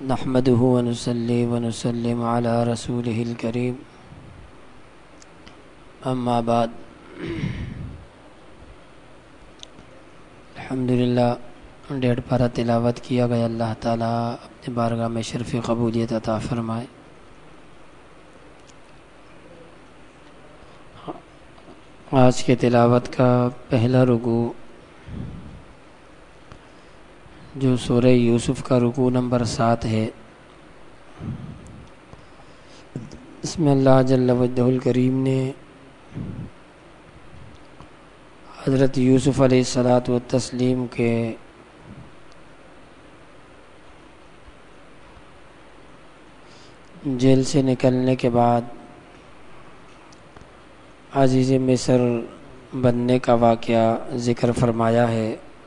نحمده ونصلي ونسلم على رسوله الكريم اما بعد الحمدللہ 1.5 پارہ تلاوت کیا گیا۔ اللہ تعالیٰ اپنے بارگاہ میں شرف قبولیت عطا فرمائے۔ آج کے تلاوت کا پہلا رکوع جو سورہ یوسف کا رکوع نمبر 7 ہے، اس میں اللہ جل وجہ الکریم نے حضرت یوسف علیہ الصلاۃ والتسلیم کے جیل سے نکلنے کے بعد عزیز مصر بننے کا واقعہ ذکر فرمایا ہے۔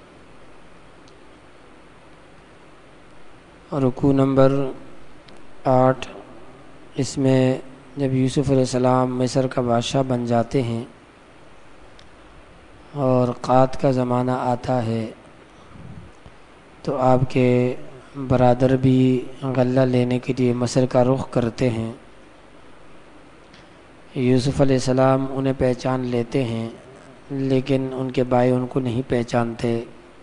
رکوع نمبر 8، اس میں جب یوسف علیہ السلام مصر کا بادشاہ بن جاتے ہیں اور قحط کا زمانہ آتا ہے تو آپ کے برادر بھی غلہ لینے کے لیے مصر کا رخ کرتے ہیں۔ یوسف علیہ السلام انہیں پہچان لیتے ہیں، لیکن ان کے بھائی ان کو نہیں پہچانتے،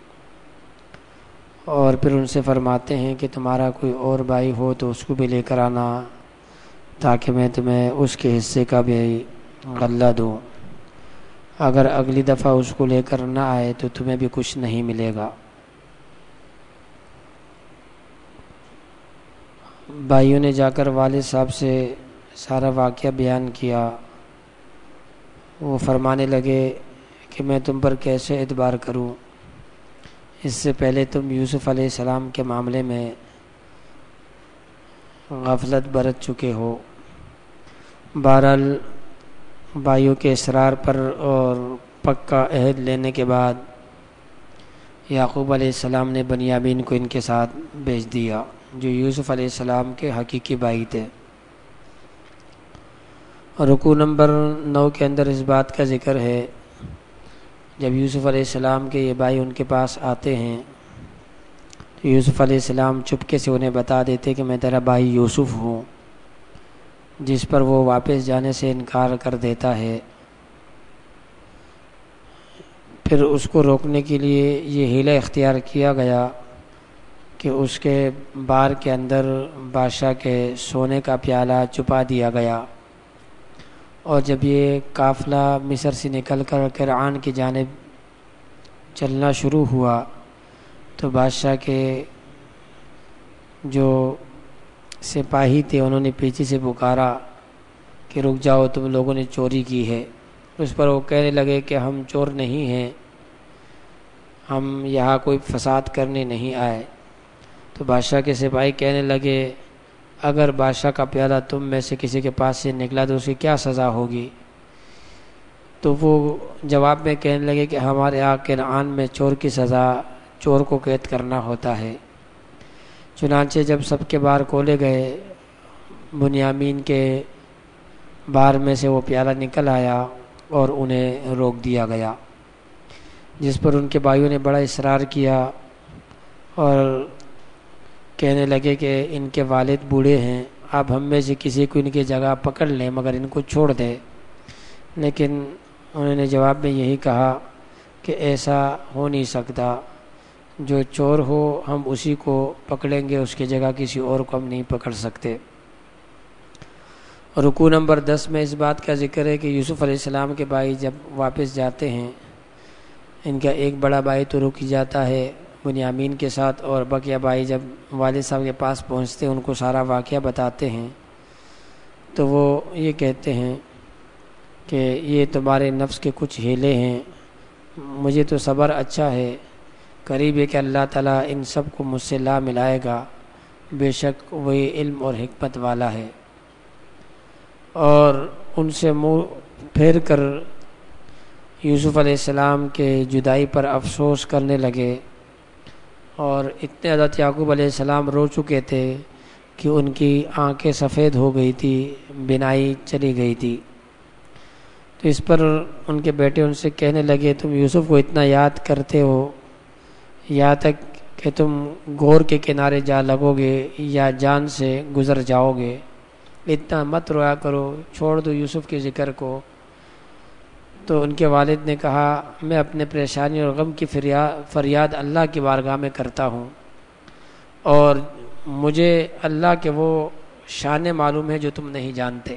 اور پھر ان سے فرماتے ہیں کہ تمہارا کوئی اور بھائی ہو تو اس کو بھی لے کر آنا تاکہ میں تمہیں اس کے حصے کا بھی غلہ دوں، اگر اگلی دفعہ اس کو لے کر نہ آئے تو تمہیں بھی کچھ نہیں ملے گا۔ بھائیوں نے جا کر والد صاحب سے سارا واقعہ بیان کیا۔ وہ فرمانے لگے کہ میں تم پر کیسے اعتبار کروں، اس سے پہلے تم یوسف علیہ السلام کے معاملے میں غفلت برت چکے ہو۔ بہرحال بھائیوں کے اصرار پر اور پکا عہد لینے کے بعد یعقوب علیہ السلام نے بنیامین کو ان کے ساتھ بھیج دیا، جو یوسف علیہ السلام کے حقیقی بھائی تھے۔ رکوع نمبر 9 کے اندر اس بات کا ذکر ہے، جب یوسف علیہ السلام کے یہ بھائی ان کے پاس آتے ہیں تو یوسف علیہ السلام چپکے سے انہیں بتا دیتے کہ میں تیرا بھائی یوسف ہوں، جس پر وہ واپس جانے سے انکار کر دیتا ہے۔ پھر اس کو روکنے کے لیے یہ حیلہ اختیار کیا گیا کہ اس کے بار کے اندر بادشاہ کے سونے کا پیالہ چھپا دیا گیا، اور جب یہ قافلہ مصر سے نکل کر کنعان کی جانب چلنا شروع ہوا تو بادشاہ کے جو سپاہی تھے انہوں نے پیچھے سے پکارا کہ رک جاؤ، تم لوگوں نے چوری کی ہے۔ اس پر وہ کہنے لگے کہ ہم چور نہیں ہیں، ہم یہاں کوئی فساد کرنے نہیں آئے۔ تو بادشاہ کے سپاہی کہنے لگے اگر بادشاہ کا پیالہ تم میں سے کسی کے پاس سے نکلا تو اس کی کیا سزا ہوگی؟ تو وہ جواب میں کہنے لگے کہ ہمارے یہاں کنعان میں چور کی سزا چور کو قید کرنا ہوتا ہے۔ چنانچہ جب سب کے بار کھولے گئے، بنیامین کے بار میں سے وہ پیالہ نکل آیا اور انہیں روک دیا گیا، جس پر ان کے بھائیوں نے بڑا اصرار کیا اور کہنے لگے کہ ان کے والد بوڑھے ہیں، آپ ہم میں سے کسی کو ان کی جگہ پکڑ لیں مگر ان کو چھوڑ دیں۔ لیکن انہوں نے جواب میں یہی کہا کہ ایسا ہو نہیں سکتا، جو چور ہو ہم اسی کو پکڑیں گے، اس کی جگہ کسی اور کو ہم نہیں پکڑ سکتے۔ رکوع نمبر 10 میں اس بات کا ذکر ہے کہ یوسف علیہ السلام کے بھائی جب واپس جاتے ہیں، ان کا ایک بڑا بھائی تو رک جاتا ہے بنیامین کے ساتھ، اور بقیہ بھائی جب والد صاحب کے پاس پہنچتے ہیں ان کو سارا واقعہ بتاتے ہیں تو وہ یہ کہتے ہیں کہ یہ تمہارے نفس کے کچھ ہیلے ہیں، مجھے تو صبر اچھا ہے، قریب ہے کہ اللہ تعالیٰ ان سب کو مجھ سے لا ملائے گا، بے شک وہی علم اور حکمت والا ہے۔ اور ان سے منہ پھیر کر یوسف علیہ السلام کے جدائی پر افسوس کرنے لگے، اور اتنے حضرت یعقوب علیہ السلام رو چکے تھے کہ ان کی آنکھیں سفید ہو گئی تھی، بینائی چلی گئی تھی۔ تو اس پر ان کے بیٹے ان سے کہنے لگے تم یوسف کو اتنا یاد کرتے ہو، یہاں تک کہ تم گور کے کنارے جا لگو گے یا جان سے گزر جاؤ گے، اتنا مت رویا کرو، چھوڑ دو یوسف کے ذکر کو۔ تو ان کے والد نے کہا میں اپنے پریشانی اور غم کی فریاد اللہ کی بارگاہ میں کرتا ہوں، اور مجھے اللہ کے وہ شان معلوم ہے جو تم نہیں جانتے۔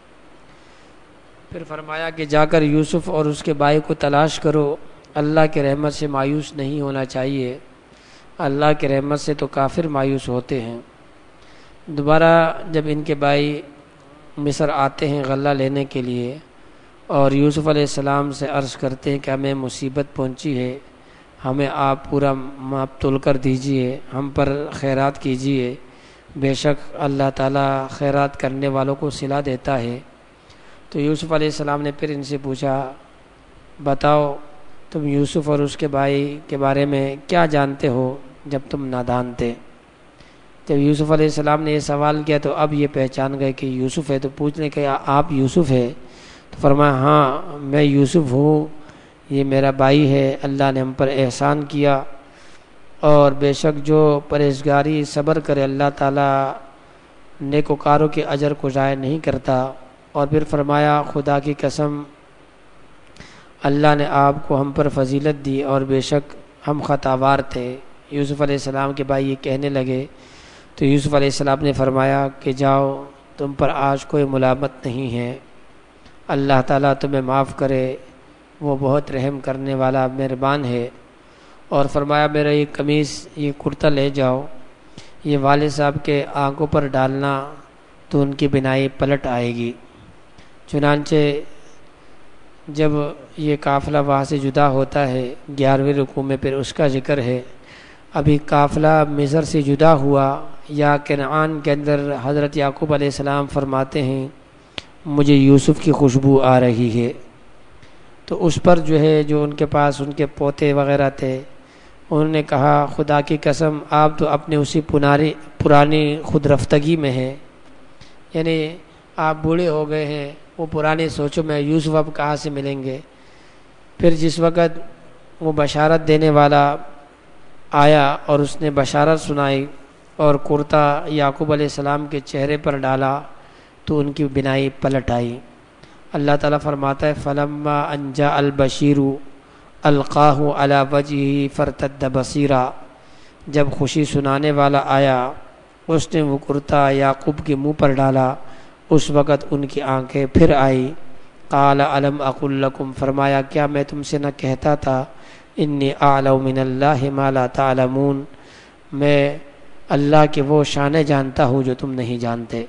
پھر فرمایا کہ جا کر یوسف اور اس کے بھائی کو تلاش کرو، اللہ کے رحمت سے مایوس نہیں ہونا چاہیے، اللہ کے رحمت سے تو کافر مایوس ہوتے ہیں۔ دوبارہ جب ان کے بھائی مصر آتے ہیں غلہ لینے کے لیے، اور یوسف علیہ السلام سے عرض کرتے ہیں کہ ہمیں مصیبت پہنچی ہے، ہمیں آپ پورا ماپ تول کر دیجئے، ہم پر خیرات کیجئے، بے شک اللہ تعالیٰ خیرات کرنے والوں کو صلہ دیتا ہے۔ تو یوسف علیہ السلام نے پھر ان سے پوچھا بتاؤ تم یوسف اور اس کے بھائی کے بارے میں کیا جانتے ہو جب تم نادان تھے؟ جب یوسف علیہ السلام نے یہ سوال کیا تو اب یہ پہچان گئے کہ یوسف ہے، تو پوچھنے کہ آپ یوسف ہے؟ تو فرمایا ہاں میں یوسف ہوں، یہ میرا بھائی ہے، اللہ نے ہم پر احسان کیا، اور بے شک جو پرہیزگاری صبر کرے اللہ تعالیٰ نیکوکاروں کے اجر کو ضائع نہیں کرتا۔ اور پھر فرمایا خدا کی قسم اللہ نے آپ کو ہم پر فضیلت دی اور بے شک ہم خطاوار تھے۔ یوسف علیہ السلام کے بھائی یہ کہنے لگے تو یوسف علیہ السلام نے فرمایا کہ جاؤ تم پر آج کوئی ملامت نہیں ہے، اللہ تعالیٰ تمہیں معاف کرے، وہ بہت رحم کرنے والا مہربان ہے۔ اور فرمایا میرا یہ قمیص یہ کرتا لے جاؤ، یہ والد صاحب کے آنکھوں پر ڈالنا تو ان کی بینائی پلٹ آئے گی۔ چنانچہ جب یہ قافلہ وہاں سے جدا ہوتا ہے 11ویں رکوع میں پھر اس کا ذکر ہے۔ ابھی قافلہ مصر سے جدا ہوا یا کنعان کے اندر حضرت یعقوب علیہ السلام فرماتے ہیں مجھے یوسف کی خوشبو آ رہی ہے، تو اس پر جو ان کے پاس ان کے پوتے وغیرہ تھے انہوں نے کہا خدا کی قسم آپ تو اپنے اسی پرانی خود رفتگی میں ہیں، یعنی آپ بوڑھے ہو گئے ہیں، وہ پرانی سوچوں میں یوسف اب کہاں سے ملیں گے۔ پھر جس وقت وہ بشارت دینے والا آیا اور اس نے بشارت سنائی اور کرتا یعقوب علیہ السلام کے چہرے پر ڈالا تو ان کی بینائی پلٹ آئی۔ اللہ تعالیٰ فرماتا ہے فلما ان جاء البشیر القاہ علی وجہہ فرتد بصیرا، جب خوشی سنانے والا آیا اس نے وہ کرتا یعقوب کے منہ پر ڈالا، اس وقت ان کی آنکھیں پھر آئی۔ قال الم اقل لکم، فرمایا کیا میں تم سے نہ کہتا تھا انی اعلم من اللہ ما لا تعلمون، میں اللہ کے وہ شانیں جانتا ہوں جو تم نہیں جانتے۔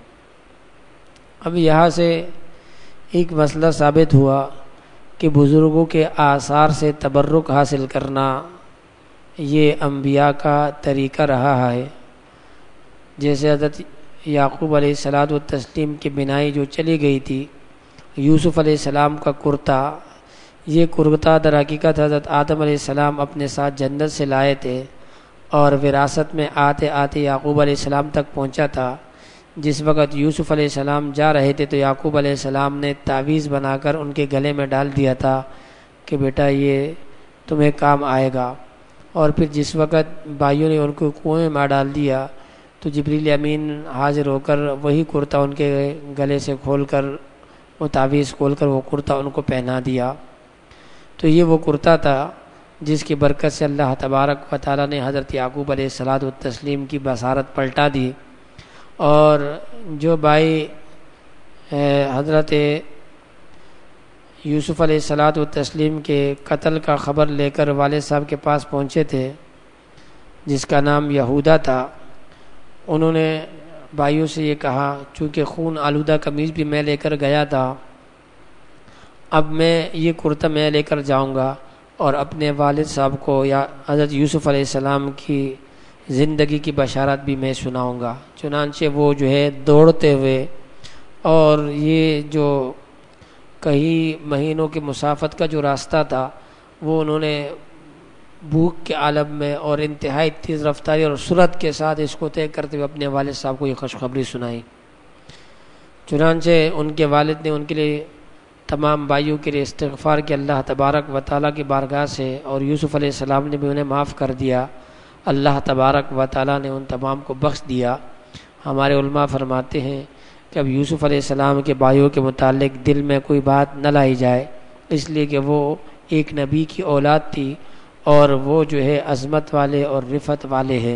اب یہاں سے ایک مسئلہ ثابت ہوا کہ بزرگوں کے آثار سے تبرک حاصل کرنا یہ انبیاء کا طریقہ رہا ہے۔ جیسے حضرت یعقوب علیہ السلام و تسلیم کی بینائی جو چلی گئی تھی، یوسف علیہ السلام کا کرتا، یہ کرتا در حقیقت حضرت آدم علیہ السلام اپنے ساتھ جنت سے لائے تھے، اور وراثت میں آتے آتے یعقوب علیہ السلام تک پہنچا تھا۔ جس وقت یوسف علیہ السلام جا رہے تھے تو یعقوب علیہ السلام نے تعویذ بنا کر ان کے گلے میں ڈال دیا تھا کہ بیٹا یہ تمہیں کام آئے گا۔ اور پھر جس وقت بھائیوں نے ان کو کنویں میں ڈال دیا تو جبریل امین حاضر ہو کر وہی کرتا ان کے گلے سے کھول کر وہ تعویذ کھول کر وہ کرتا ان کو پہنا دیا۔ تو یہ وہ کرتا تھا جس کی برکت سے اللہ تبارک و تعالیٰ نے حضرت یعقوب علیہ الصلوۃ والتسلیم کی بصارت پلٹا دی، اور جو بھائی حضرت یوسف علیہ الصلوۃ والتسلیم کے قتل کا خبر لے کر والد صاحب کے پاس پہنچے تھے جس کا نام یہودا تھا، انہوں نے بھائیوں سے یہ کہا چونکہ خون آلودہ قمیض بھی میں لے کر گیا تھا، اب میں یہ کرتا میں لے کر جاؤں گا اور اپنے والد صاحب کو یا حضرت یوسف علیہ السلام کی زندگی کی بشارت بھی میں سناؤں گا۔ چنانچہ وہ دوڑتے ہوئے، اور یہ جو کئی مہینوں کے مسافت کا جو راستہ تھا وہ انہوں نے بھوک کے عالم میں اور انتہائی تیز رفتاری اور سرعت کے ساتھ اس کو طے کرتے ہوئے اپنے والد صاحب کو یہ خوشخبری سنائی۔ چنانچہ ان کے والد نے ان کے لیے تمام بھائیوں کے لیے استغفار کہ اللہ تبارک و تعالیٰ کی بارگاہ سے، اور یوسف علیہ السلام نے بھی انہیں معاف کر دیا، اللہ تبارک و تعالیٰ نے ان تمام کو بخش دیا۔ ہمارے علماء فرماتے ہیں کہ اب یوسف علیہ السلام کے بھائیوں کے متعلق دل میں کوئی بات نہ لائی جائے، اس لیے کہ وہ ایک نبی کی اولاد تھی اور وہ جو ہے عظمت والے اور رفعت والے ہیں۔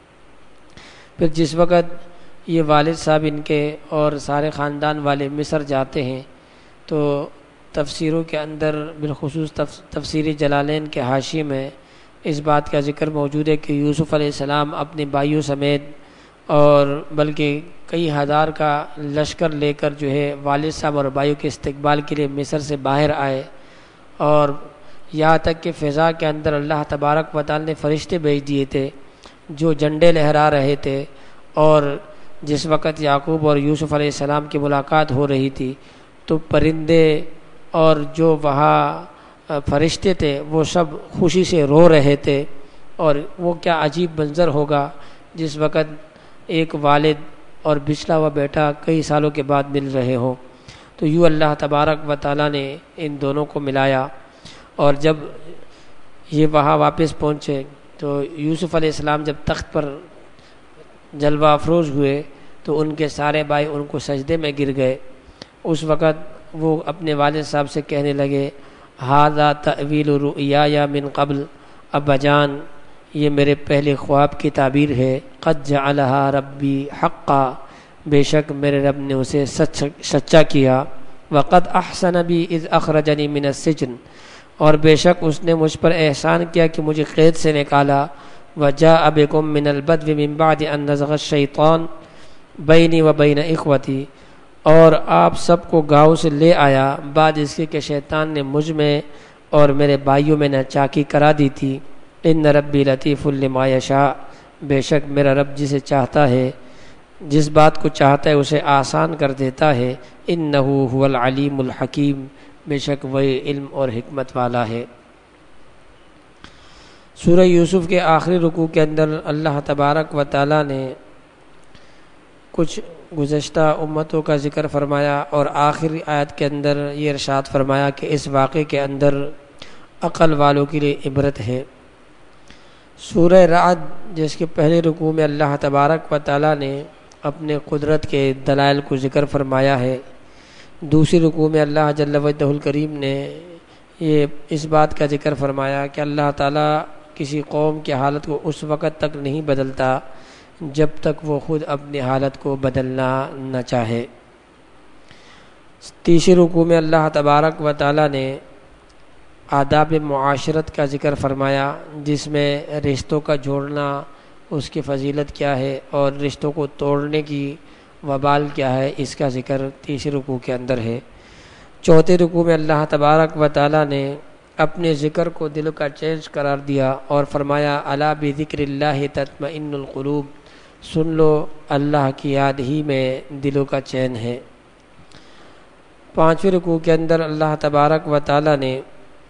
پھر جس وقت یہ والد صاحب ان کے اور سارے خاندان والے مصر جاتے ہیں تو تفسیروں کے اندر بالخصوص تفسیر جلالین کے حاشیے میں اس بات کا ذکر موجود ہے کہ یوسف علیہ السلام اپنے بھائیوں سمیت اور بلکہ کئی ہزار کا لشکر لے کر جو ہے والد صاحب اور بھائیوں کے استقبال کے لیے مصر سے باہر آئے، اور یہاں تک کہ فضا کے اندر اللہ تبارک و تعالی نے فرشتے بھیج دیے تھے جو جھنڈے لہرا رہے تھے، اور جس وقت یعقوب اور یوسف علیہ السلام کی ملاقات ہو رہی تھی تو پرندے اور جو وہاں فرشتے تھے وہ سب خوشی سے رو رہے تھے، اور وہ کیا عجیب منظر ہوگا جس وقت ایک والد اور بچھڑا ہوا بیٹا کئی سالوں کے بعد مل رہے ہوں۔ تو یوں اللہ تبارک و تعالیٰ نے ان دونوں کو ملایا، اور جب یہ وہاں واپس پہنچے تو یوسف علیہ السلام جب تخت پر جلوہ افروز ہوئے تو ان کے سارے بھائی ان کو سجدے میں گر گئے۔ اس وقت وہ اپنے والد صاحب سے کہنے لگے، ھذا تأویل رؤیایا من قبل، ابا جان یہ میرے پہلے خواب کی تعبیر ہے، قد جعلھا ربی حقا، بے شک میرے رب نے اسے سچا کیا، وقد احسن بی اذ اخرجنی من السجن، اور بے شک اس نے مجھ پر احسان کیا کہ مجھے قید سے نکالا، وجاء بکم من البدو من بعد ان نزغ الشیطان بینی و بین اخوتی، اور آپ سب کو گاؤں سے لے آیا بعد اس کے کہ شیطان نے مجھ میں اور میرے بھائیوں میں ناچاکی کرا دی تھی۔ ان ربی لطیف لما یشاء، بے شک میرا رب جسے چاہتا ہے، جس بات کو چاہتا ہے اسے آسان کر دیتا ہے، انہ هو العلیم الحکیم، بے شک وہی علم اور حکمت والا ہے۔ سورہ یوسف کے آخری رکوع کے اندر اللہ تبارک و تعالی نے کچھ گزشتہ امتوں کا ذکر فرمایا، اور آخری آیت کے اندر یہ ارشاد فرمایا کہ اس واقعے کے اندر عقل والوں کے لیے عبرت ہے۔ سورہ رعد جس کے پہلے رکوع میں اللہ تبارک و تعالی نے اپنے قدرت کے دلائل کو ذکر فرمایا ہے، دوسری رکوع میں اللہ جل وجہ الکریم نے یہ اس بات کا ذکر فرمایا کہ اللہ تعالی کسی قوم کی حالت کو اس وقت تک نہیں بدلتا جب تک وہ خود اپنی حالت کو بدلنا نہ چاہے۔ تیسری رکوع میں اللہ تبارک و تعالی نے آداب معاشرت کا ذکر فرمایا، جس میں رشتوں کا جوڑنا اس کی فضیلت کیا ہے اور رشتوں کو توڑنے کی وبال کیا ہے، اس کا ذکر تیسری رکوع کے اندر ہے۔ چوتھے رکوع میں اللہ تبارک و تعالی نے اپنے ذکر کو دل کا چینج قرار دیا اور فرمایا الا بذکر اللہ تطمئن القلوب، سن لو اللہ کی یاد ہی میں دلوں کا چین ہے۔ پانچویں رکوع کے اندر اللہ تبارک و تعالی نے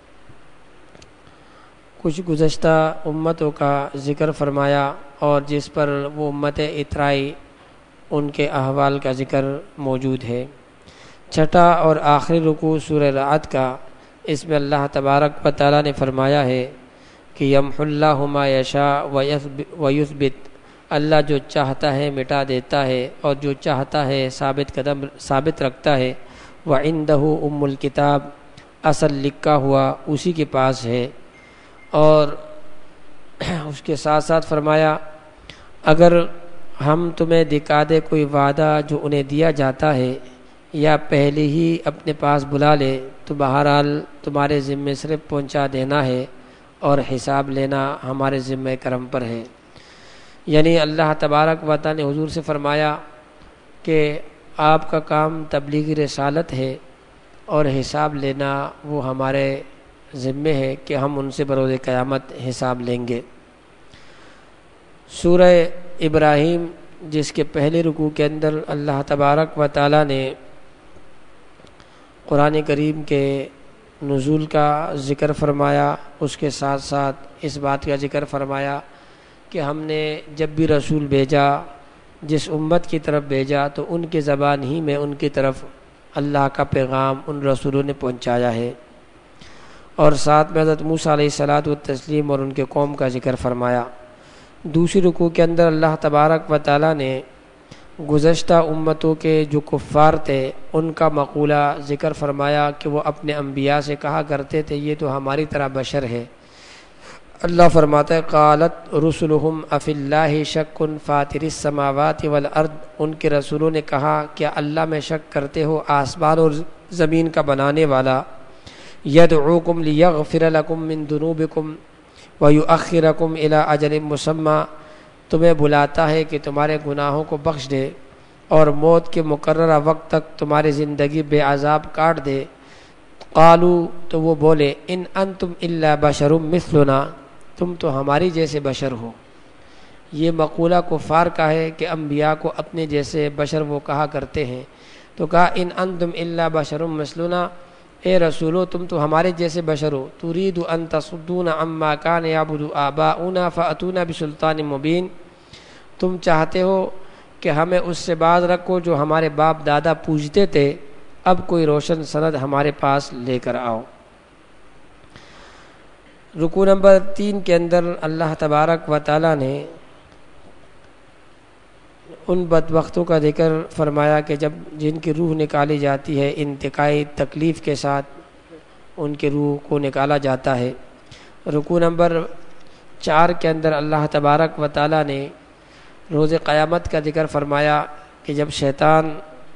کچھ گزشتہ امتوں کا ذکر فرمایا، اور جس پر وہ امت اترائی ان کے احوال کا ذکر موجود ہے۔ چھٹا اور آخری رکوع سورہ رعد کا، اس میں اللہ تبارک و تعالی نے فرمایا ہے کہ یمحو اللہ ما یشاء ویثبت، اللہ جو چاہتا ہے مٹا دیتا ہے اور جو چاہتا ہے ثابت رکھتا ہے، وعندہ ام الکتاب، اصل لکھا ہوا اسی کے پاس ہے۔ اور اس کے ساتھ ساتھ فرمایا اگر ہم تمہیں دکھا دے کوئی وعدہ جو انہیں دیا جاتا ہے یا پہلے ہی اپنے پاس بلا لے تو بہرحال تمہارے ذمے صرف پہنچا دینا ہے اور حساب لینا ہمارے ذمہ کرم پر ہے۔ یعنی اللہ تبارک و تعالی نے حضور سے فرمایا کہ آپ کا کام تبلیغ رسالت ہے اور حساب لینا وہ ہمارے ذمے ہے کہ ہم ان سے بروز قیامت حساب لیں گے۔ سورہ ابراہیم جس کے پہلے رکوع کے اندر اللہ تبارک و تعالی نے قرآن کریم کے نزول کا ذکر فرمایا، اس کے ساتھ ساتھ اس بات کا ذکر فرمایا کہ ہم نے جب بھی رسول بھیجا، جس امت کی طرف بھیجا تو ان کی زبان ہی میں ان کی طرف اللہ کا پیغام ان رسولوں نے پہنچایا ہے، اور ساتھ میں حضرت موسیٰ علیہ الصلاۃ والتسلیم اور ان کے قوم کا ذکر فرمایا۔ دوسری رکوع کے اندر اللہ تبارک و تعالیٰ نے گزشتہ امتوں کے جو کفار تھے ان کا مقولہ ذکر فرمایا کہ وہ اپنے انبیاء سے کہا کرتے تھے یہ تو ہماری طرح بشر ہے۔ اللہ فرماتا ہے قالت رسلہم افی اللہ شک فاطر السماوات والارض، ان کے رسولوں نے کہا کیا اللہ میں شک کرتے ہو، آسمان اور زمین کا بنانے والا، یدعوکم لیغفر لکم من ذنوبکم ویؤخرکم الی اجل مسمی، تمہیں بلاتا ہے کہ تمہارے گناہوں کو بخش دے اور موت کے مقررہ وقت تک تمہاری زندگی بے عذاب کاٹ دے۔ قالو، تو وہ بولے ان انتم الا بشر مثلنا، تم تو ہماری جیسے بشر ہو۔ یہ مقولہ کفار کا ہے کہ انبیاء کو اپنے جیسے بشر وہ کہا کرتے ہیں، تو کہا ان انتم الا بشر مثلنا، اے رسولو تم تو ہمارے جیسے بشر ہو، ترید ان تصدونا عما کان یعبد آباؤنا فاتونا بسلطان مبین، تم چاہتے ہو کہ ہمیں اس سے باز رکھو جو ہمارے باپ دادا پوجتے تھے، اب کوئی روشن سند ہمارے پاس لے کر آؤ۔ رکوع نمبر 3 کے اندر اللہ تبارک و تعالیٰ نے ان بدبختوں کا ذکر فرمایا کہ جن کی روح نکالی جاتی ہے انتقائی تکلیف کے ساتھ ان کی روح کو نکالا جاتا ہے۔ رکوع نمبر 4 کے اندر اللہ تبارک و تعالیٰ نے روز قیامت کا ذکر فرمایا کہ جب شیطان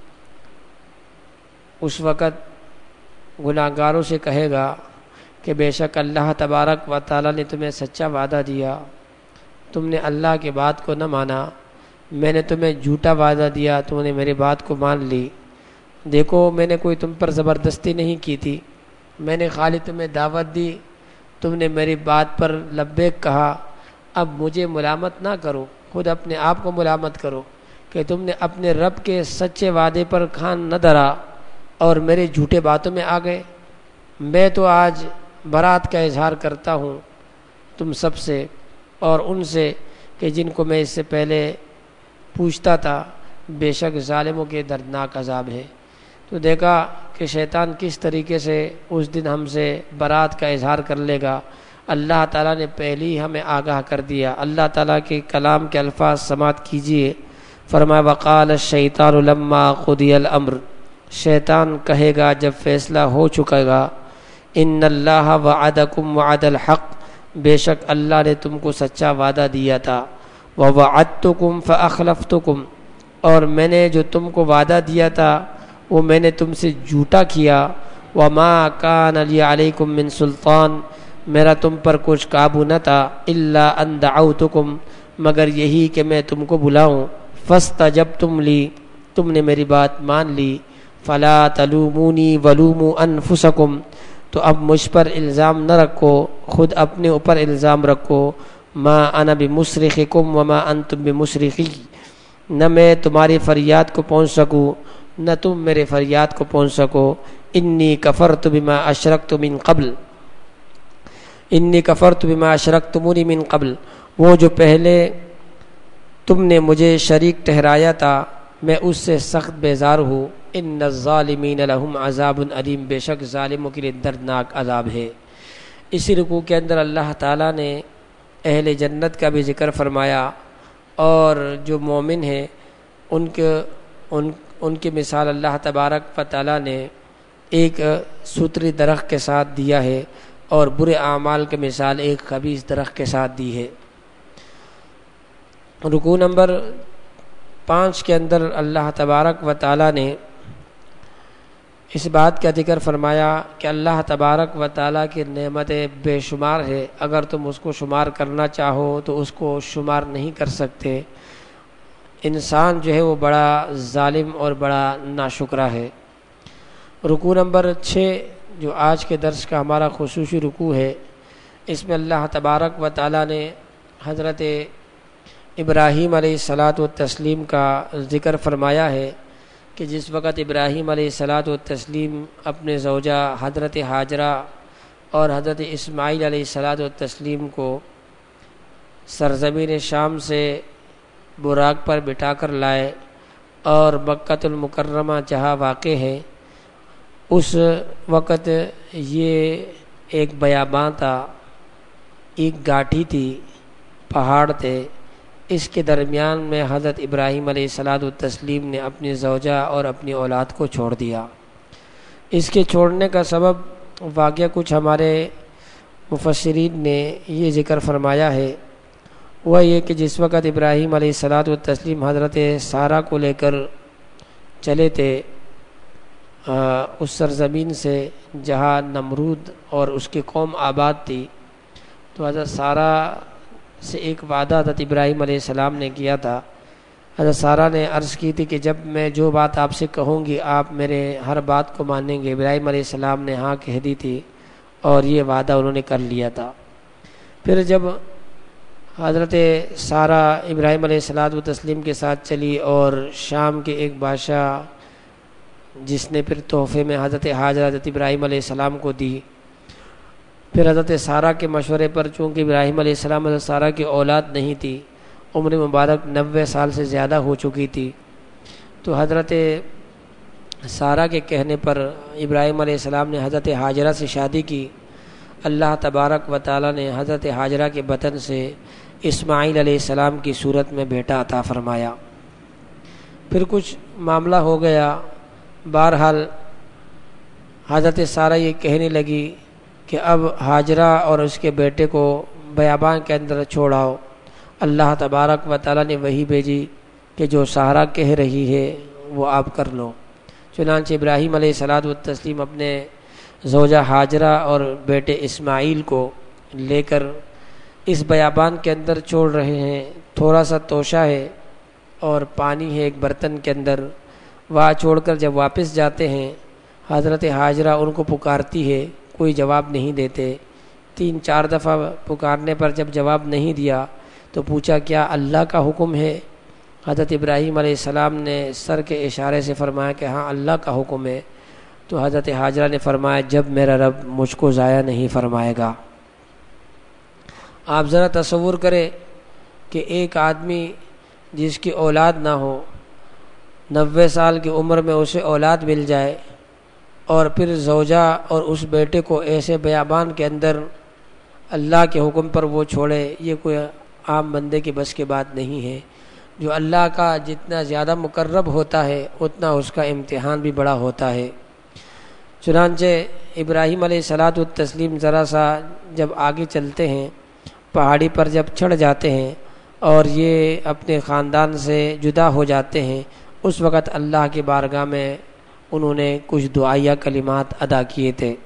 اس وقت گناہگاروں سے کہے گا کہ بے شک اللہ تبارک و تعالیٰ نے تمہیں سچا وعدہ دیا، تم نے اللہ کی بات کو نہ مانا، میں نے تمہیں جھوٹا وعدہ دیا، تم نے میری بات کو مان لی، دیکھو میں نے کوئی تم پر زبردستی نہیں کی تھی، میں نے خالی تمہیں دعوت دی، تم نے میری بات پر لبیک کہا، اب مجھے ملامت نہ کرو، خود اپنے آپ کو ملامت کرو کہ تم نے اپنے رب کے سچے وعدے پر کان نہ دھرا اور میرے جھوٹے باتوں میں آ گئے۔ میں تو آج برات کا اظہار کرتا ہوں تم سب سے اور ان سے کہ جن کو میں اس سے پہلے پوچھتا تھا، بے شک ظالموں کے دردناک عذاب ہے۔ تو دیکھا کہ شیطان کس طریقے سے اس دن ہم سے برات کا اظہار کر لے گا۔ اللہ تعالیٰ نے پہلے ہی ہمیں آگاہ کر دیا۔ اللہ تعالیٰ کے کلام کے الفاظ سماعت کیجئے۔ فرمایا وقال الشیطان لما قضی الامر، شیطان کہے گا جب فیصلہ ہو چکے گا، ان اللہ وعدکم وعد الحق، بے شک اللہ نے تم کو سچا وعدہ دیا تھا، ووعدتکم فاخلفتکم، اور میں نے جو تم کو وعدہ دیا تھا وہ میں نے تم سے جھوٹا کیا، وما کان لی علیکم من سلطان، میرا تم پر کچھ قابو نہ تھا، الا ان دعوتکم، مگر یہی کہ میں تم کو بلاؤں، فاستجبتم لی، تم نے میری بات مان لی، فلا تلومونی ولوموا انفسکم، تو اب مجھ پر الزام نہ رکھو، خود اپنے اوپر الزام رکھو، ما انا بمصرخکم وما انتم بمصرخی، نہ میں تمہاری فریاد کو پہنچ سکوں نہ تم میرے فریاد کو پہنچ سکو، انی کفرت بما اشرکت من قبل، انی کفرت بما اشرکتمونی من قبل، وہ جو پہلے تم نے مجھے شریک ٹھہرایا تھا میں اس سے سخت بیزار ہوں، ان الظالمین لہم عذاب علیم، بے شک ظالموں کے لیے دردناک عذاب ہے۔ اسی رکوع کے اندر اللہ تعالیٰ نے اہل جنت کا بھی ذکر فرمایا، اور جو مومن ہیں ان کی مثال اللہ تبارک و تعالیٰ نے ایک ستری درخت کے ساتھ دیا ہے، اور برے اعمال کی مثال ایک خبیث درخت کے ساتھ دی ہے۔ رکوع نمبر 5 کے اندر اللہ تبارک و تعالیٰ نے اس بات کا ذکر فرمایا کہ اللہ تبارک و تعالیٰ کی نعمتیں بے شمار ہے، اگر تم اس کو شمار کرنا چاہو تو اس کو شمار نہیں کر سکتے۔ انسان جو ہے وہ بڑا ظالم اور بڑا ناشکرا ہے۔ رکوع نمبر 6 جو آج کے درس کا ہمارا خصوصی رکوع ہے، اس میں اللہ تبارک و تعالیٰ نے حضرت ابراہیم علیہ الصلاۃ والتسلیم کا ذکر فرمایا ہے کہ جس وقت ابراہیم علیہ الصلاۃ والتسلیم اپنے زوجہ حضرت ہاجرہ اور حضرت اسماعیل علیہ الصلاۃ والتسلیم کو سرزمین شام سے براق پر بٹھا کر لائے اور مکہ المکرمہ جہاں واقع ہے، اس وقت یہ ایک بیاباں تھا، ایک گاٹھی تھی، پہاڑ تھے، اس کے درمیان میں حضرت ابراہیم علیہ السلام نے اپنی زوجہ اور اپنی اولاد کو چھوڑ دیا۔ اس کے چھوڑنے کا سبب واقعہ کچھ ہمارے مفسرین نے یہ ذکر فرمایا ہے، وہ یہ کہ جس وقت ابراہیم علیہ السلام حضرت سارہ کو لے کر چلے تھے اس سرزمین سے جہاں نمرود اور اس کی قوم آباد تھی، تو حضرت سارہ سے ایک وعدہ حضرت ابراہیم علیہ السلام نے کیا تھا۔ حضرت سارہ نے عرض کی تھی کہ جب میں جو بات آپ سے کہوں گی آپ میرے ہر بات کو مانیں گے۔ ابراہیم علیہ السلام نے ہاں کہہ دی تھی اور یہ وعدہ انہوں نے کر لیا تھا۔ پھر جب حضرت سارہ ابراہیم علیہ السلام کے ساتھ چلی اور شام کے ایک بادشاہ جس نے پھر تحفے میں حضرت ہاجرہ حضرت ابراہیم علیہ السلام کو دی، پھر حضرت سارہ کے مشورے پر چونکہ ابراہیم علیہ السلام حضرت سارہ کی اولاد نہیں تھی، عمر مبارک 90 سال سے زیادہ ہو چکی تھی، تو حضرت سارہ کے کہنے پر ابراہیم علیہ السلام نے حضرت ہاجرہ سے شادی کی۔ اللہ تبارک و تعالی نے حضرت ہاجرہ کے بطن سے اسماعیل علیہ السلام کی صورت میں بیٹا عطا فرمایا۔ پھر کچھ معاملہ ہو گیا، بہرحال حضرت سارہ یہ کہنے لگی کہ اب ہاجرہ اور اس کے بیٹے کو بیابان کے اندر چھوڑاؤ۔ اللہ تبارک و تعالی نے وحی بھیجی کہ جو سارہ کہہ رہی ہے وہ آپ کر لو۔ چنانچہ ابراہیم علیہ السلام اپنے زوجہ ہاجرہ اور بیٹے اسماعیل کو لے کر اس بیابان کے اندر چھوڑ رہے ہیں۔ تھوڑا سا توشہ ہے اور پانی ہے ایک برتن کے اندر، وہاں چھوڑ کر جب واپس جاتے ہیں حضرت ہاجرہ ان کو پکارتی ہے، کوئی جواب نہیں دیتے۔ 3-4 دفعہ پکارنے پر جب جواب نہیں دیا تو پوچھا کیا اللہ کا حکم ہے؟ حضرت ابراہیم علیہ السلام نے سر کے اشارے سے فرمایا کہ ہاں اللہ کا حکم ہے۔ تو حضرت ہاجرہ نے فرمایا جب میرا رب مجھ کو ضائع نہیں فرمائے گا۔ آپ ذرا تصور کریں کہ ایک آدمی جس کی اولاد نہ ہو، 90 سال کی عمر میں اسے اولاد مل جائے اور پھر زوجہ اور اس بیٹے کو ایسے بیابان کے اندر اللہ کے حکم پر وہ چھوڑے، یہ کوئی عام بندے کے بس کی بات نہیں ہے۔ جو اللہ کا جتنا زیادہ مقرب ہوتا ہے اتنا اس کا امتحان بھی بڑا ہوتا ہے۔ چنانچہ ابراہیم علیہ السلام ذرا سا جب آگے چلتے ہیں، پہاڑی پر جب چڑھ جاتے ہیں اور یہ اپنے خاندان سے جدا ہو جاتے ہیں، اس وقت اللہ کی بارگاہ میں انہوں نے کچھ دعائیہ کلمات ادا کیے تھے۔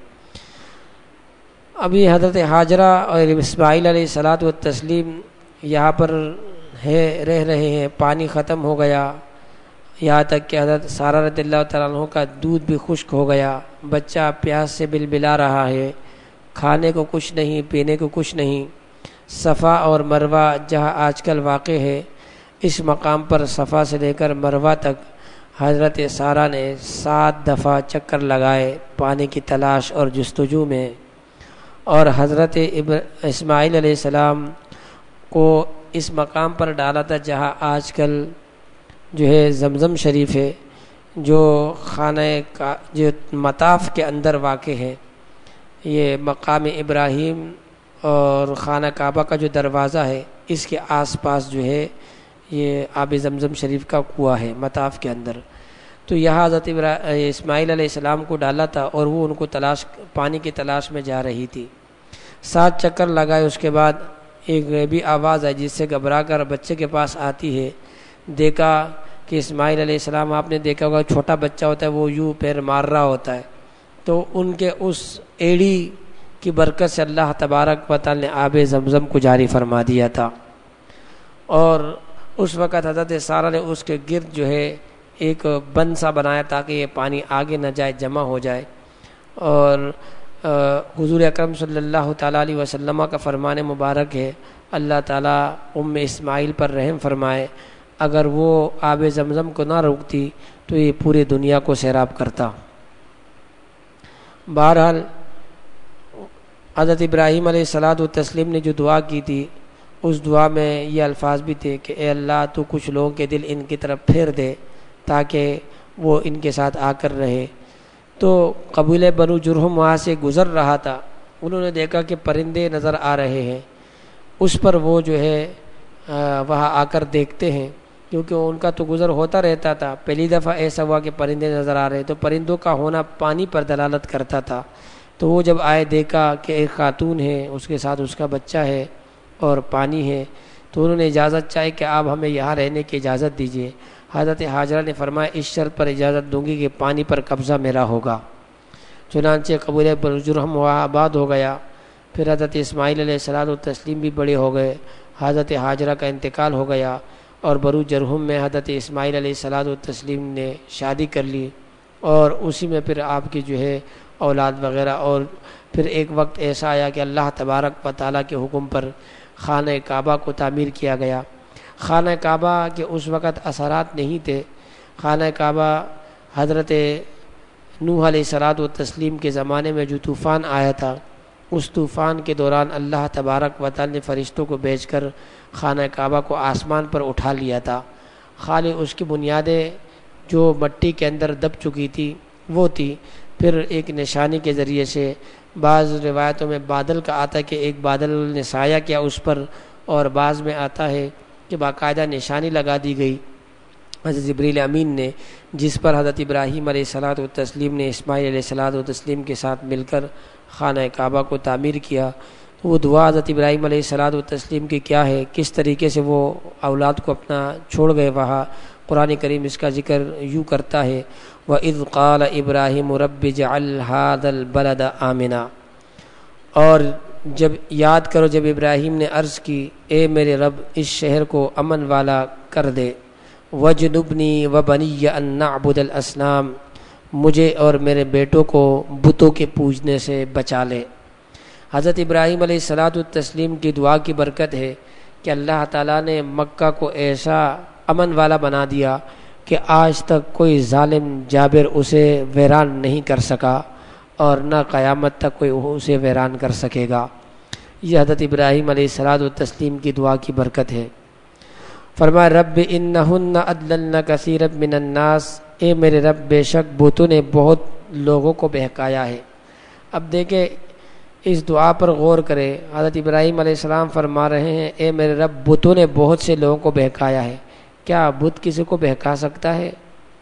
ابھی حضرت ہاجرہ اور اسماعیل علیہ السلام یہاں پر رہ رہے ہیں، پانی ختم ہو گیا، یہاں تک کہ حضرت سارہ رضی اللہ تعالیٰ عنہ کا دودھ بھی خشک ہو گیا، بچہ پیاس سے بلبلا رہا ہے، کھانے کو کچھ نہیں، پینے کو کچھ نہیں۔ صفا اور مروہ جہاں آج کل واقع ہے، اس مقام پر صفا سے لے کر مروہ تک حضرت سارہ نے 7 دفعہ چکر لگائے پانی کی تلاش اور جستجو میں، اور حضرت اسماعیل علیہ السلام کو اس مقام پر ڈالا تھا جہاں آج کل جو ہے زمزم شریف ہے، جو خانہ کا جو مطاف کے اندر واقع ہے۔ یہ مقام ابراہیم اور خانہ کعبہ کا جو دروازہ ہے اس کے آس پاس جو ہے یہ آب زمزم شریف کا کنواں ہے مطاف کے اندر۔ تو یہاں حضرت اسماعیل علیہ السلام کو ڈالا تھا اور وہ ان کو پانی کی تلاش میں جا رہی تھی۔ 7 چکر لگائے، اس کے بعد ایک غیبی آواز آئی جس سے گھبرا کر بچے کے پاس آتی ہے۔ دیکھا کہ اسماعیل علیہ السلام، آپ نے دیکھا ہوگا چھوٹا بچہ ہوتا ہے وہ یوں پیر مار رہا ہوتا ہے، تو ان کے اس ایڑی کی برکت سے اللہ تبارک و تعالی نے آب زمزم کو جاری فرما دیا تھا۔ اور اس وقت حضرت سارہ نے اس کے گرد جو ہے ایک بند سا بنایا تاکہ یہ پانی آگے نہ جائے، جمع ہو جائے۔ اور حضور اکرم صلی اللہ تعالیٰ علیہ وسلم کا فرمان مبارک ہے، اللہ تعالیٰ اسماعیل پر رحم فرمائے، اگر وہ آب زمزم کو نہ روکتی تو یہ پوری دنیا کو سیراب کرتا۔ بہرحال حضرت ابراہیم علیہ السلام نے جو دعا کی تھی اس دعا میں یہ الفاظ بھی تھے کہ اے اللہ تو کچھ لوگوں کے دل ان کی طرف پھیر دے تاکہ وہ ان کے ساتھ آ کر رہے۔ تو قبیلہ بنو جرہم وہاں سے گزر رہا تھا، انہوں نے دیکھا کہ پرندے نظر آ رہے ہیں، اس پر وہ جو ہے وہاں آ کر دیکھتے ہیں، کیونکہ ان کا تو گزر ہوتا رہتا تھا۔ پہلی دفعہ ایسا ہوا کہ پرندے نظر آ رہے، تو پرندوں کا ہونا پانی پر دلالت کرتا تھا۔ تو وہ جب آئے دیکھا کہ ایک خاتون ہے، اس کے ساتھ اس کا بچہ ہے اور پانی ہے، تو انہوں نے اجازت چاہی کہ آپ ہمیں یہاں رہنے کی اجازت دیجیے۔ حضرت ہاجرہ نے فرمایا اس شرط پر اجازت دوں گی کہ پانی پر قبضہ میرا ہوگا۔ چنانچہ قبیلہ بنوجرہم وہاں آباد ہو گیا۔ پھر حضرت اسماعیل علیہ الصلوۃ والتسلیم بھی بڑے ہو گئے، حضرت ہاجرہ کا انتقال ہو گیا، اور برو جرہم میں حضرت اسماعیل علیہ الصلوۃ والتسلیم نے شادی کر لی، اور اسی میں پھر آپ کی جو ہے اولاد وغیرہ۔ اور پھر ایک وقت ایسا آیا کہ اللہ تبارک و تعالیٰ کے حکم پر خانہ کعبہ کو تعمیر کیا گیا۔ خانہ کعبہ کے اس وقت اثرات نہیں تھے۔ خانہ کعبہ حضرت نوح علیہ الصلوۃ والتسلیم کے زمانے میں جو طوفان آیا تھا، اس طوفان کے دوران اللہ تبارک و تعالیٰ نے فرشتوں کو بھیج کر خانہ کعبہ کو آسمان پر اٹھا لیا تھا۔ خالی اس کی بنیادیں جو مٹی کے اندر دب چکی تھی وہ تھی۔ پھر ایک نشانی کے ذریعے سے، بعض روایتوں میں بادل کا آتا ہے کہ ایک بادل نے سایہ کیا اس پر، اور بعض میں آتا ہے کہ باقاعدہ نشانی لگا دی گئی حضرت جبریل امین نے، جس پر حضرت ابراہیم علیہ الصلوۃ والتسلیم نے اسماعیل علیہ الصلوۃ والتسلیم کے ساتھ مل کر خانہ کعبہ کو تعمیر کیا۔ وہ دعا حضرت ابراہیم علیہ الصلوۃ والتسلیم کی کیا ہے، کس طریقے سے وہ اولاد کو اپنا چھوڑ گئے وہاں، قرآن کریم اس کا ذکر یوں کرتا ہے، وَإِذْ قَالَ إِبْرَاهِيمُ رَبِّ اجْعَلْ هَٰذَا الْبَلَدَ آمِنًا، اور جب یاد کرو جب ابراہیم نے عرض کی اے میرے رب اس شہر کو امن والا کر دے، وَجْنُبْنِي وَبَنِيَّ أَن نَّعْبُدَ الْأَصْنَامَ، مجھے اور میرے بیٹوں کو بتوں کے پوجنے سے بچا لے۔ حضرت ابراہیم علیہ الصلوۃ والتسلیم کی دعا کی برکت ہے کہ اللہ تعالیٰ نے مکہ کو ایسا امن والا بنا دیا کہ آج تک کوئی ظالم جابر اسے ویران نہیں کر سکا، اور نہ قیامت تک کوئی اسے ویران کر سکے گا۔ یہ حضرت ابراہیم علیہ الصلوۃ والتسلیم کی دعا کی برکت ہے۔ فرمایا رب انہن اضللن کثیرا من الناس، اے میرے رب بے شک بتوں نے بہت لوگوں کو بہکایا ہے۔ اب دیکھیں اس دعا پر غور کرے، حضرت ابراہیم علیہ السلام فرما رہے ہیں اے میرے رب بتوں نے بہت سے لوگوں کو بہکایا ہے۔ کیا بت کسی کو بہکا سکتا ہے؟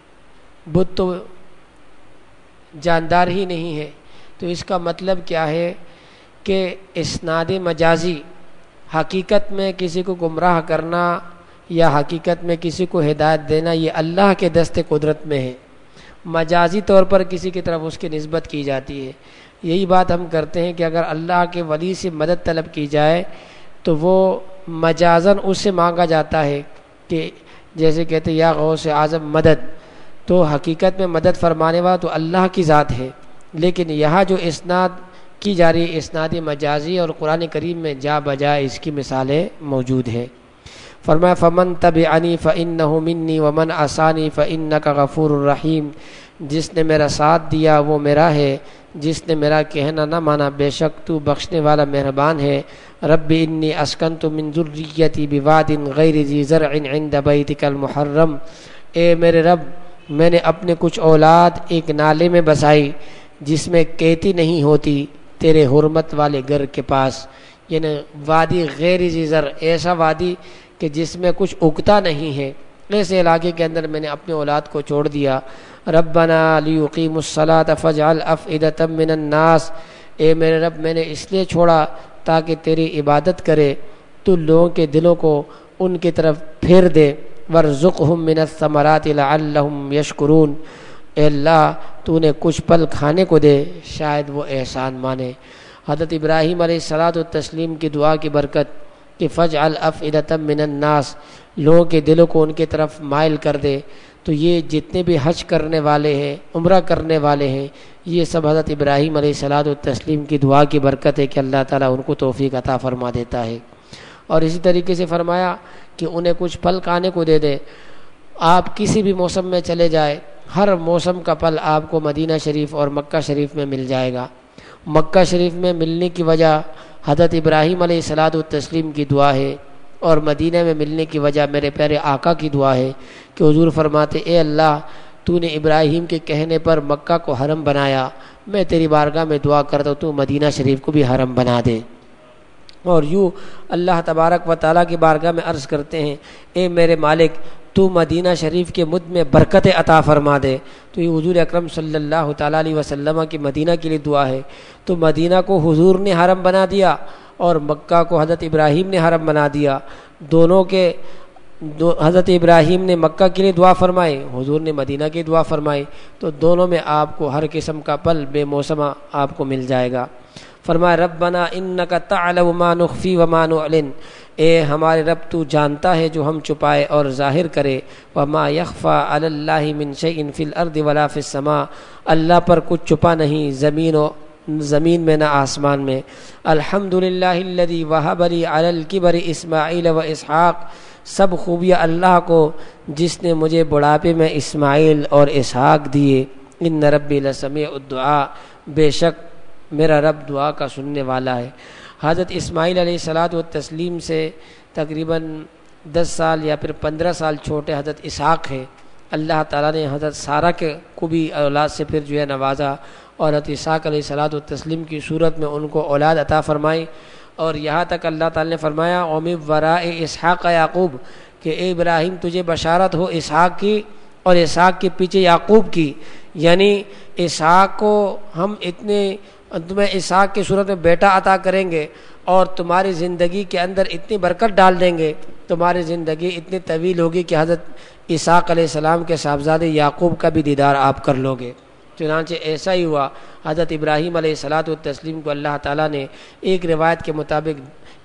بت تو جاندار ہی نہیں ہے۔ تو اس کا مطلب کیا ہے کہ اسناد مجازی حقیقت میں کسی کو گمراہ کرنا یا حقیقت میں کسی کو ہدایت دینا یہ اللہ کے دست قدرت میں ہے، مجازی طور پر کسی کی طرف اس کی نسبت کی جاتی ہے۔ یہی بات ہم کرتے ہیں کہ اگر اللہ کے ولی سے مدد طلب کی جائے تو وہ مجازن اس سے مانگا جاتا ہے، کہ جیسے کہتے ہیں یا غوث اعظم مدد، تو حقیقت میں مدد فرمانے والا تو اللہ کی ذات ہے، لیکن یہاں جو اسناد کی جا رہی ہے اسناد مجازی، اور قرآن کریم میں جا بجائے اس کی مثالیں موجود ہیں۔ فرمایا فمن تبعنی فإنہ منی ومن عصانی فإنک غفور الرحیم، جس نے میرا ساتھ دیا وہ میرا ہے، جس نے میرا کہنا نہ مانا بے شک تو بخشنے والا مہربان ہے۔ رب انی اسکنت من ذریتی بواد غیر ذی زرع عند بیتک المحرم، اے میرے رب میں نے اپنے کچھ اولاد ایک نالے میں بسائی جس میں کیتی نہیں ہوتی تیرے حرمت والے گھر کے پاس، یعنی وادی غیر ذی زرع، ایسا وادی کہ جس میں کچھ اگتا نہیں ہے، ایسے علاقے کے اندر میں نے اپنے اولاد کو چھوڑ دیا۔ ربنا لیقیموا الصلاۃ فاجعل افئدۃ من الناس، اے میرے رب میں نے اس لیے چھوڑا تاکہ تیری عبادت کرے تو لوگوں کے دلوں کو ان کی طرف پھیر دے، وارزقہم من الثمرات لعلہم یشکرون، اے اللہ تو نے کچھ پل کھانے کو دے شاید وہ احسان مانے۔ حضرت ابراہیم علیہ الصلوۃ والتسلیم کی دعا کی برکت کہ فاجعل افئدۃ من الناس، لوگوں کے دلوں کو ان کی طرف مائل کر دے، تو یہ جتنے بھی حج کرنے والے ہیں، عمرہ کرنے والے ہیں، یہ سب حضرت ابراہیم علیہ الصلوۃ والتسلیم کی دعا کی برکت ہے کہ اللہ تعالیٰ ان کو توفیق عطا فرما دیتا ہے۔ اور اسی طریقے سے فرمایا کہ انہیں کچھ پھل کھانے کو دے دے۔ آپ کسی بھی موسم میں چلے جائے، ہر موسم کا پھل آپ کو مدینہ شریف اور مکہ شریف میں مل جائے گا۔ مکہ شریف میں ملنے کی وجہ حضرت ابراہیم علیہ الصلوۃ والتسلیم کی دعا ہے، اور مدینہ میں ملنے کی وجہ میرے پیارے آقا کی دعا ہے کہ حضور فرماتے اے اللہ تو نے ابراہیم کے کہنے پر مکہ کو حرم بنایا، میں تیری بارگاہ میں دعا کرتا ہوں تو مدینہ شریف کو بھی حرم بنا دے۔ اور یوں اللہ تبارک و تعالیٰ کی بارگاہ میں عرض کرتے ہیں اے میرے مالک تو مدینہ شریف کے مد میں برکت عطا فرما دے. تو یہ حضور اکرم صلی اللہ تعالیٰ علیہ وسلم کی مدینہ کے لیے دعا ہے. تو مدینہ کو حضور نے حرم بنا دیا اور مکہ کو حضرت ابراہیم نے حرم بنا دیا. دونوں کے حضرت ابراہیم نے مکہ کے لیے دعا فرمائی, حضور نے مدینہ کی دعا فرمائی, تو دونوں میں آپ کو ہر قسم کا پل بے موسمہ آپ کو مل جائے گا. فرمایا ربنا انک تعلم ما نخفی وما نعلن, اے ہمارے رب تو جانتا ہے جو ہم چھپائے اور ظاہر کرے. وما یخفی علی اللہ من شیء فی الارض ولا فی السماء, اللہ پر کچھ چھپا نہیں زمین میں نہ آسمان میں. الحمدللہ الذی وہب لی علی الکبر اسماعیل و اسحاق, سب خوبیاں اللہ کو جس نے مجھے بڑھاپے میں اسماعیل اور اسحاق دیے. ان ربی لسمیع الدعاء, بے شک میرا رب دعا کا سننے والا ہے. حضرت اسماعیل علیہ الصلاۃ والتسلیم سے تقریباً 10 سال یا پھر 15 سال چھوٹے حضرت اسحاق ہے. اللہ تعالیٰ نے حضرت سارہ کو بھی اولاد سے پھر جو ہے نوازا, اور حضرت اسحاق علیہ الصلاۃ والتسلیم کی صورت میں ان کو اولاد عطا فرمائی. اور یہاں تک اللہ تعالیٰ نے فرمایا وَمِن وَرَاءِ اسحاق یعقوب, کہ اے ابراہیم تجھے بشارت ہو اسحاق کی اور اسحاق کے پیچھے یعقوب کی. یعنی اسحاق کو ہم تمہیں اسحاق کی صورت میں بیٹا عطا کریں گے اور تمہاری زندگی کے اندر اتنی برکت ڈال دیں گے, تمہاری زندگی اتنی طویل ہوگی کہ حضرت اسحاق علیہ السلام کے صاحبزادے یعقوب کا بھی دیدار آپ کر لو گے. چنانچہ ایسا ہی ہوا. حضرت ابراہیم علیہ الصلاۃ والتسلیم کو اللہ تعالیٰ نے ایک روایت کے مطابق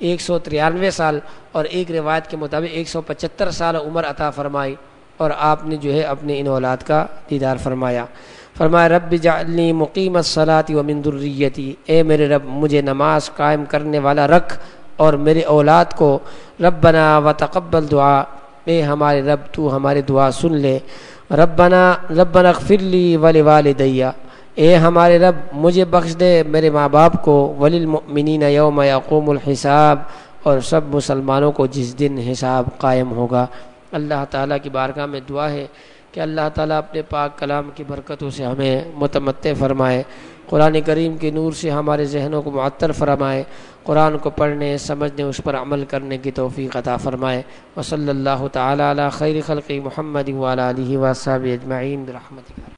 193 سال اور ایک روایت کے مطابق 175 سال عمر عطا فرمائی, اور آپ نے جو ہے اپنے ان اولاد کا دیدار فرمایا. فرمایا رب اجعلنی مقیم الصلاۃ ومن ذریتی, اے میرے رب مجھے نماز قائم کرنے والا رکھ اور میرے اولاد کو. ربنا وتقبل دعا, اے ہمارے رب تو ہماری دعا سن لے. ربنا اغفر لی ولوالدی, اے ہمارے رب مجھے بخش دے میرے ماں باپ کو. وللمؤمنین یوم یقوم الحساب, اور سب مسلمانوں کو جس دن حساب قائم ہوگا. اللہ تعالیٰ کی بارگاہ میں دعا ہے کہ اللہ تعالیٰ اپنے پاک کلام کی برکتوں سے ہمیں متمتع فرمائے, قرآن کریم کے نور سے ہمارے ذہنوں کو معطر فرمائے, قرآن کو پڑھنے سمجھنے اس پر عمل کرنے کی توفیق عطا فرمائے. وصلی اللہ تعالیٰ علی خیر خلق محمد وعلی آلہ وصحبہ اجمعین برحمتک.